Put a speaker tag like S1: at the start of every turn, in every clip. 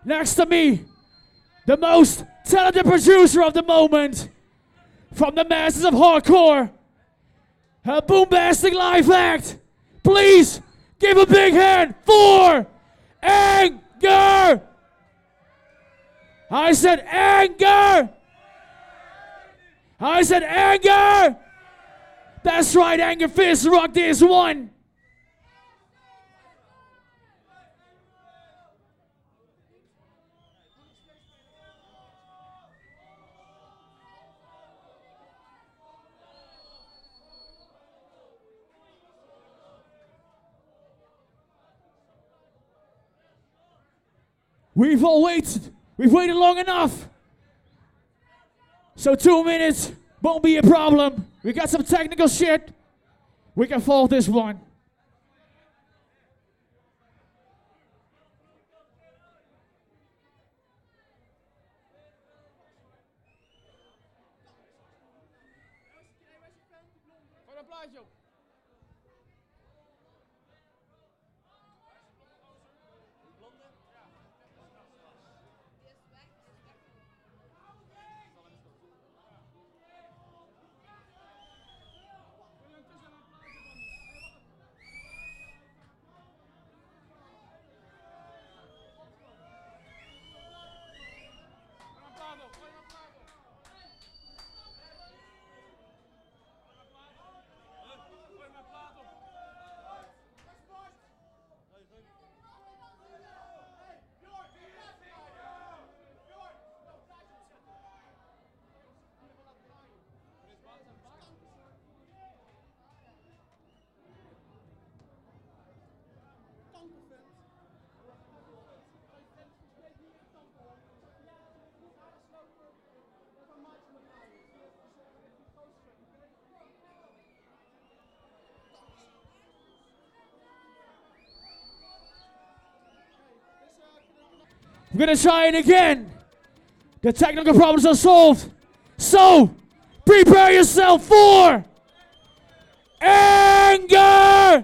S1: Next to me, the most talented producer of the moment, from the masses of hardcore, a boombastic live act. Please give a big hand for Anger. I said Anger. I said Anger. That's right, Anger Fist, rock this one. We've all waited. We've waited long enough. So 2 minutes won't be a problem. We got some technical shit. We can fold this one. We're gonna try it again. The technical problems are solved. So, prepare yourself for Anger.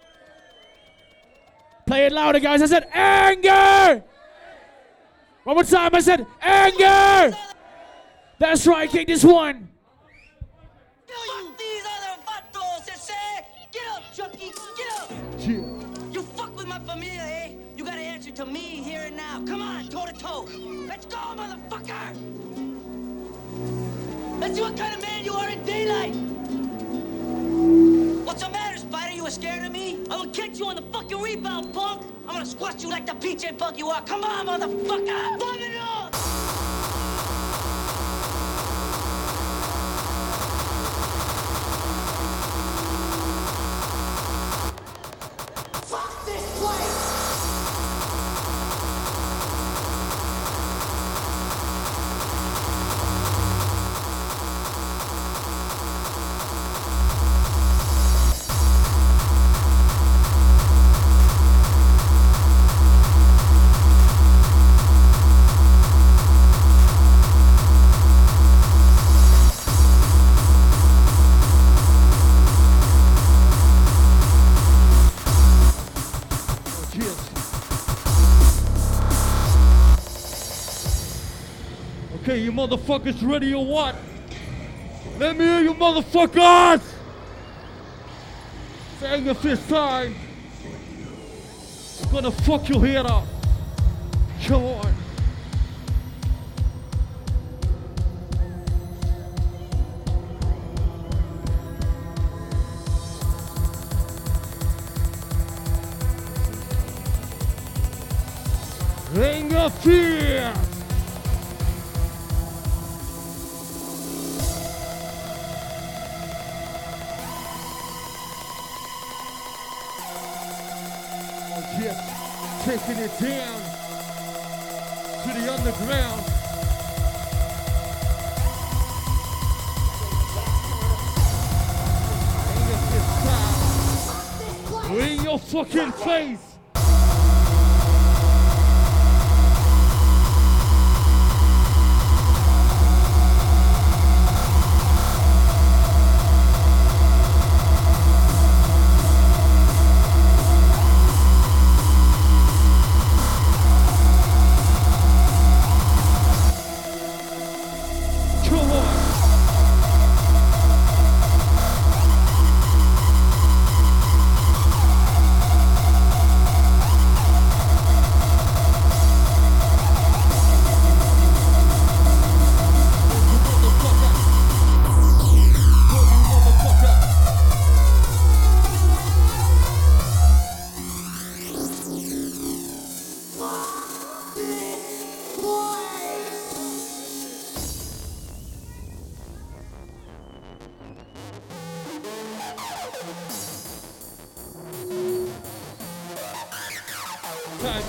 S1: Play it louder, guys. I said Anger. One more time. I said Anger. That's right. Kick this one.
S2: Fuck these other vatos, get up, Chucky, get up. You fuck with my familia, eh? You gotta answer to me here and now. Come on, toe to toe. Let's go, motherfucker. Let's see what kind of man you are in daylight. What's the matter, Spider? You were scared of me? I will catch you on the fucking rebound, punk. I'm gonna squash you like the PJ punk you are. Come on, motherfucker. Fuck it up. Fuck this place.
S3: Okay, you motherfuckers ready or what? Let me hear you motherfuckers! Saying your fist time. I'm gonna fuck your head up. Come on. Anger Fear! Taking it down to the underground. In your fucking face.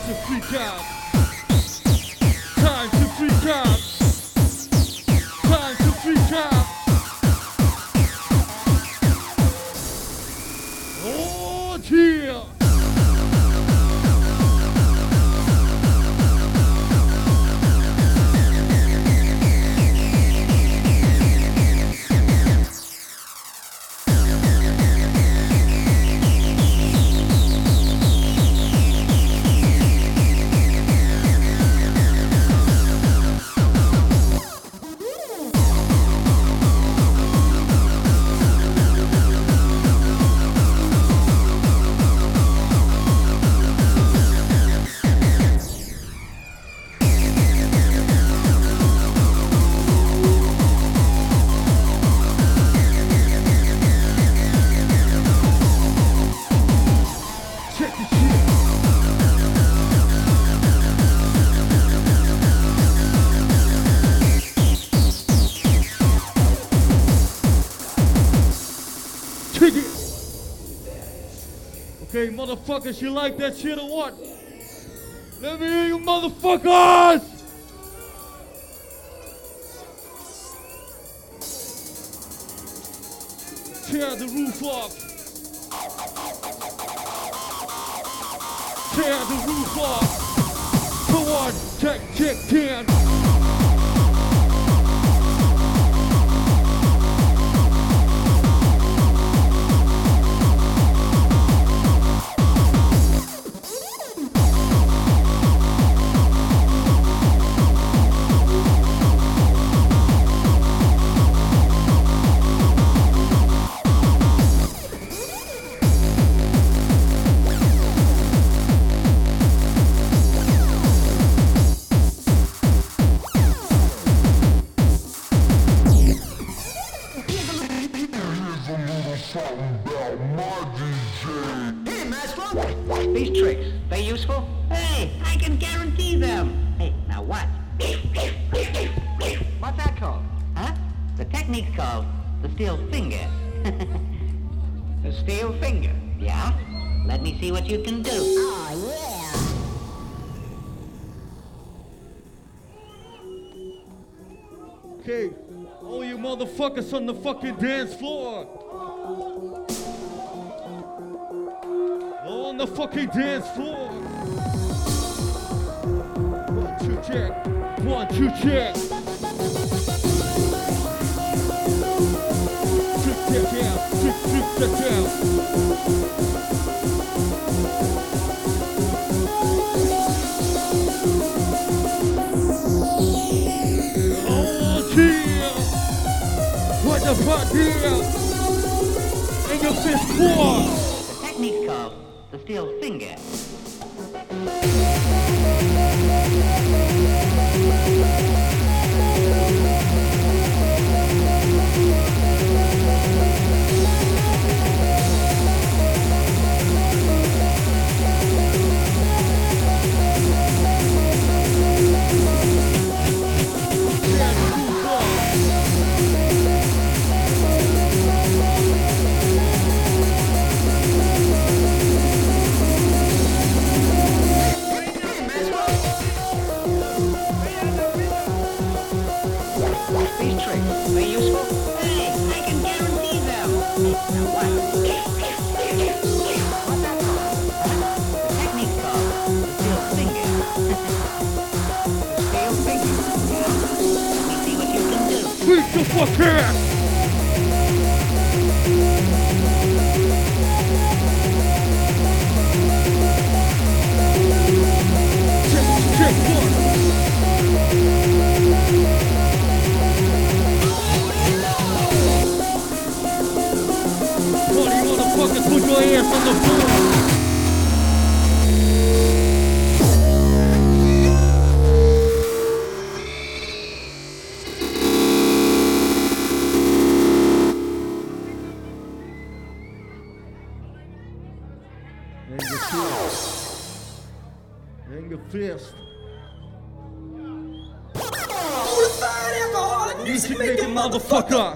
S3: to freak out. Time to freak out. Time to freak out. Oh, yeah. Okay, motherfuckers, you like that shit or what? Let me hear you, motherfuckers! Tear the roof off. Tear the roof off. Come on, check 10.
S4: Hey, Maxwell. These tricks, they useful? Hey, I can guarantee them. Hey, now what? What's that called? Huh? The technique's called the steel finger. The steel finger, yeah? Let me see what you can do. Oh, yeah.
S3: Okay, all you motherfuckers on the fucking dance floor. On the fucking dance floor. 1, 2, check. 1, 2, check. Trick that down. Trick that down. Oh, yeah. What the fuck, yeah? In your fist claw.
S4: The technique's called the steel finger. These tricks, they useful? Hey, I can guarantee them. Now what? What's that called? The technique's called the steel finger. The steel finger, yeah? Let me see what you can do.
S3: Freak the fuck out! Check 1. Motherfuckers, put your ass on the floor. And your fist. Music making motherfucker.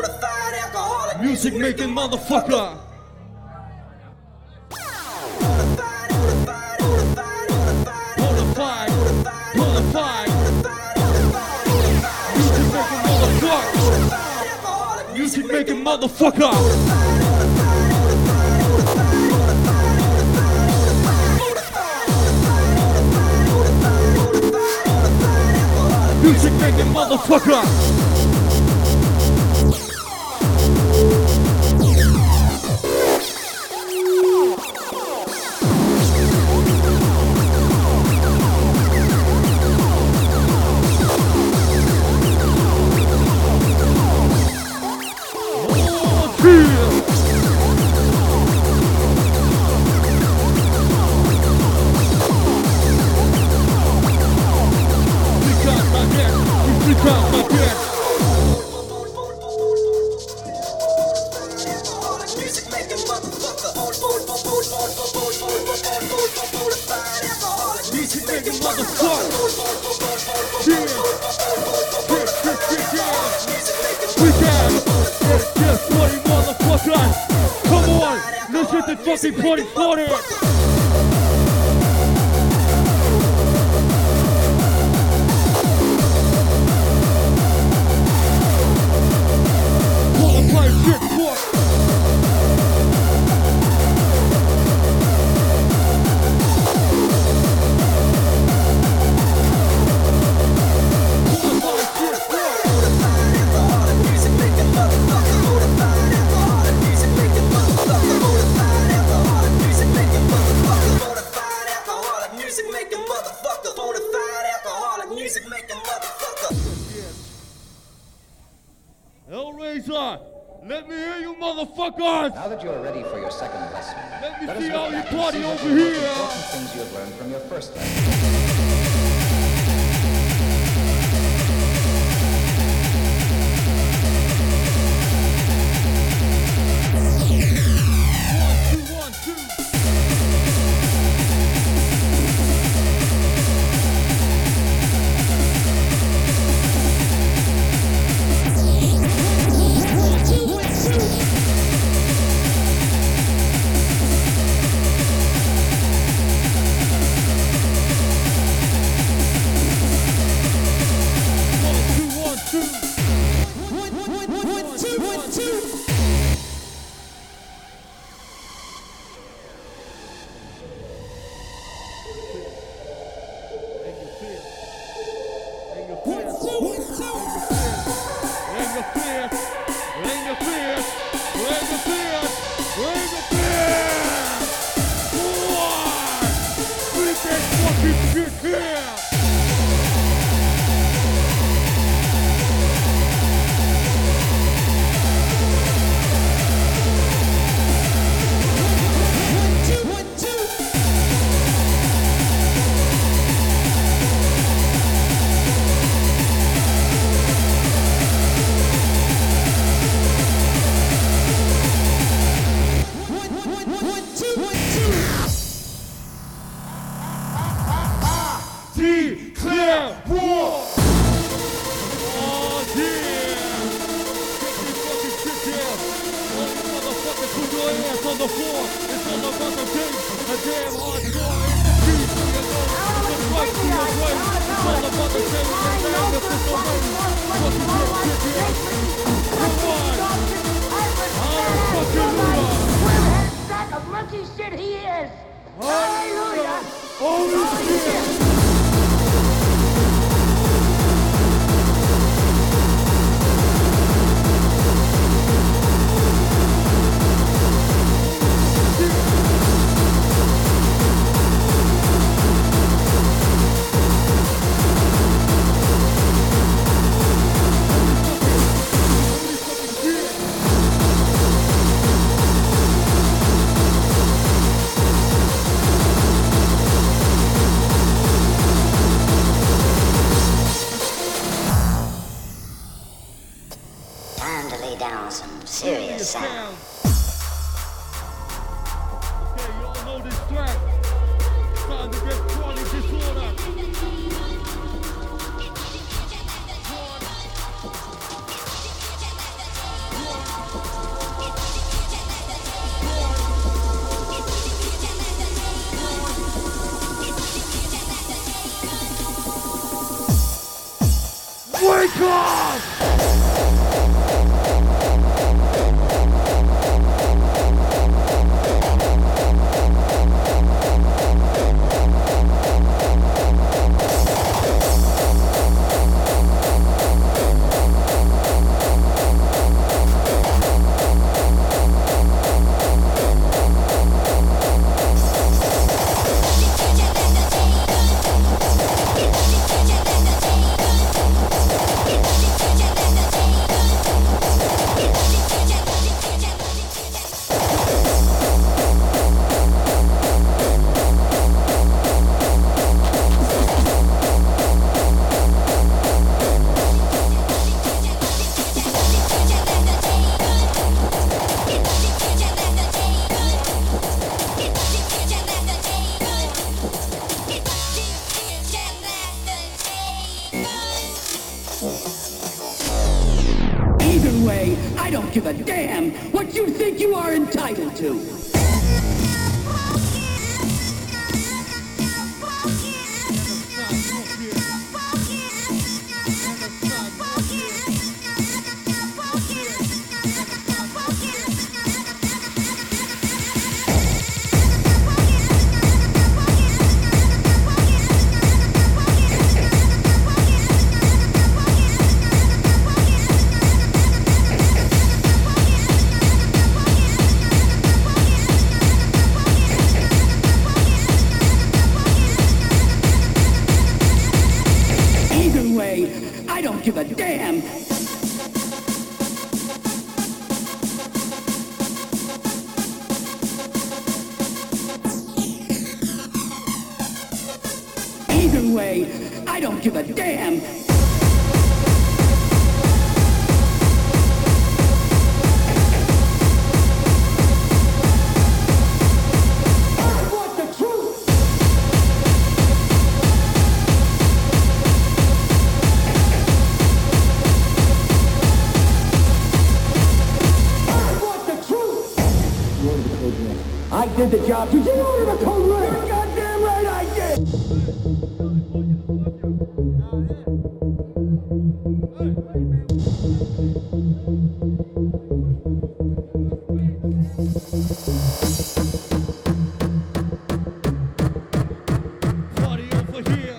S3: Music making motherfucker. making motherfucker. Music making motherfucker. Fucking party. Hellraiser, let me hear you motherfuckers!
S5: Now that you are ready for your second lesson,
S3: let me
S5: us
S3: see
S5: look
S3: how you
S5: back and
S3: party
S5: see what
S3: over
S5: the most
S3: here!
S5: important things you have learned from your first lesson.
S3: Wake up!
S6: don't give a damn what you think you are entitled to. I don't give a damn. Either way, I don't give a damn. I want the truth. I did the job. Did you order the code red? You're goddamn right I did.
S3: Party over here.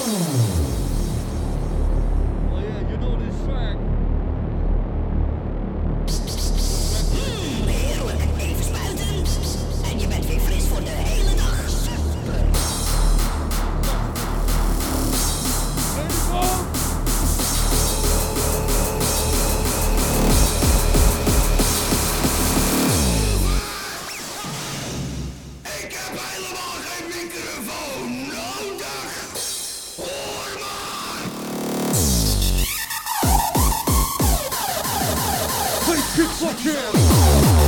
S3: Oh yeah, you know this track.
S7: Heerlijk, even spuiten. En je bent weer fris voor de hele dag.
S6: Ik heb helemaal geen microfoon nodig. Hoor maar.
S3: Hey, kickboxer!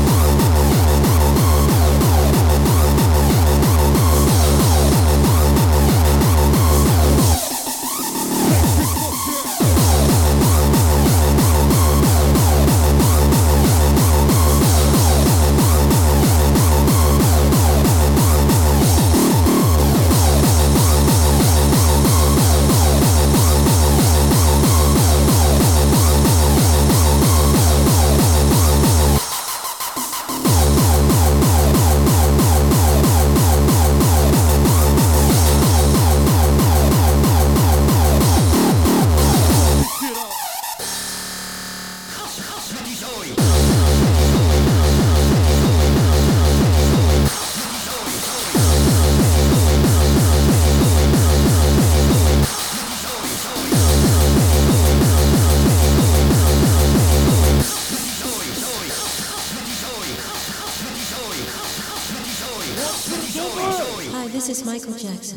S8: Hi, this is Michael Jackson.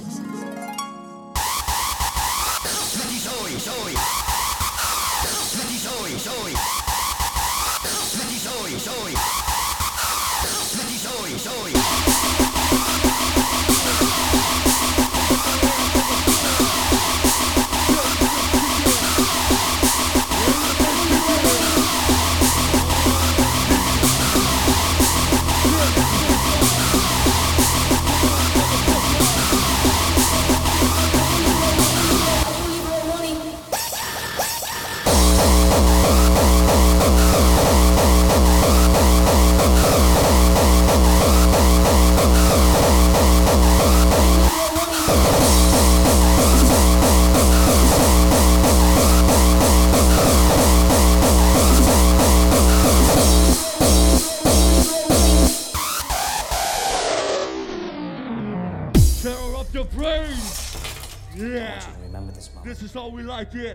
S3: Tear up your brains! Yeah!
S5: Remember this moment.
S3: This is how we like it!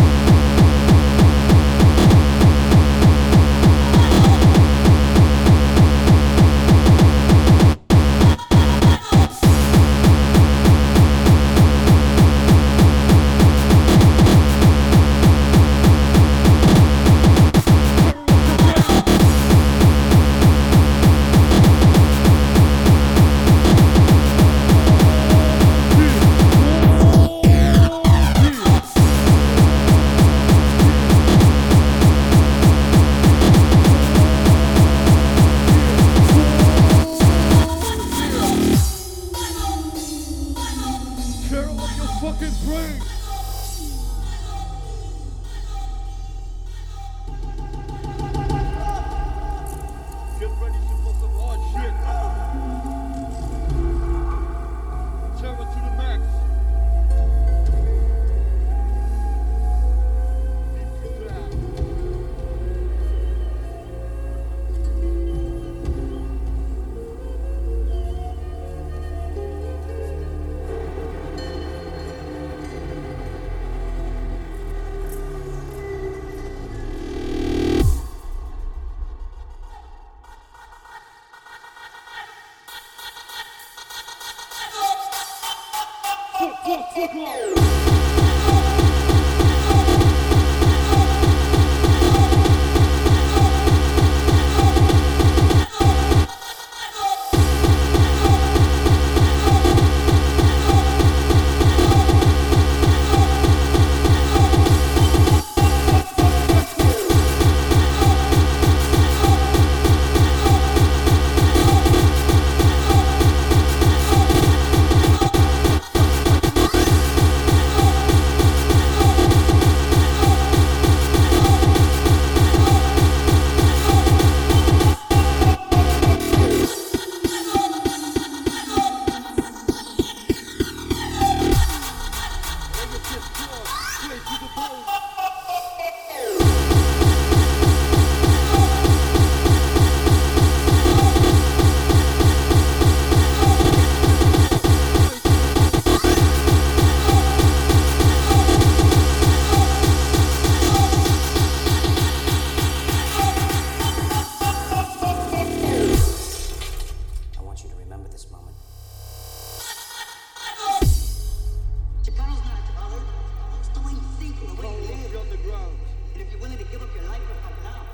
S3: Tear up your fucking brains! Get ready for some hard shit! Tear it to the max! Deep down.
S4: willing to give up your life for something now?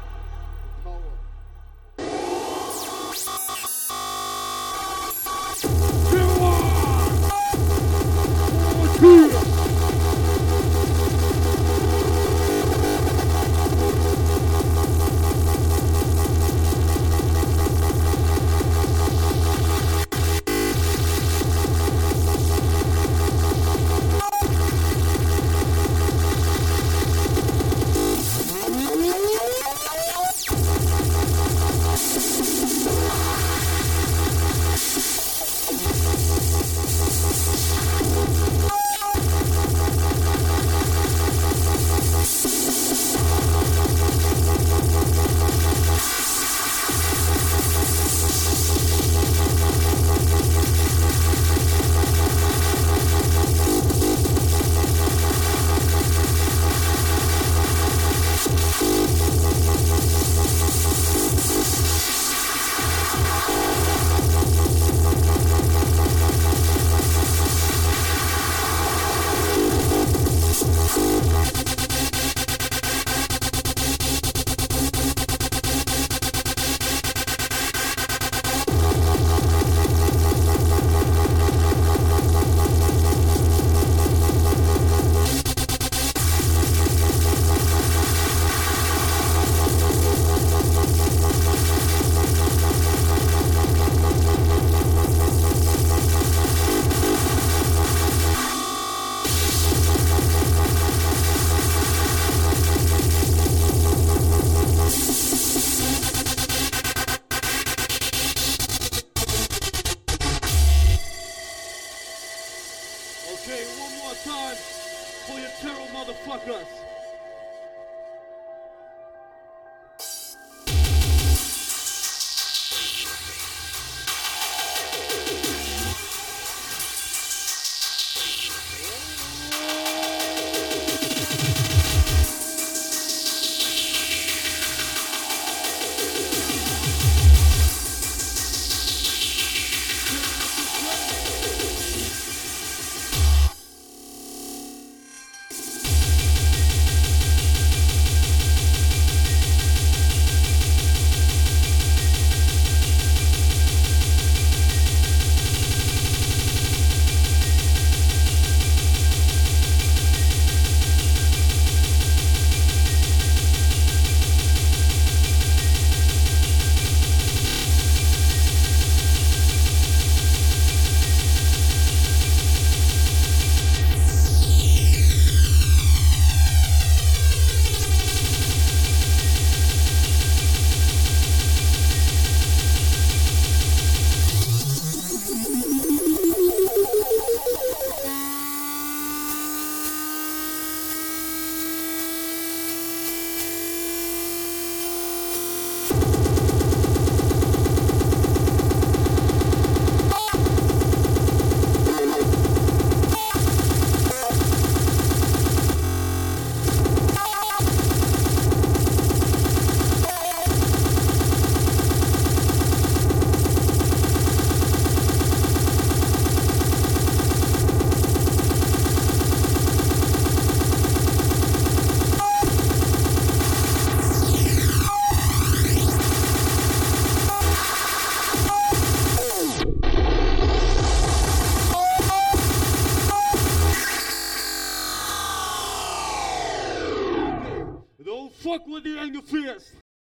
S3: Okay, one more time for your terror motherfuckers. Don't fuck with the angry fist.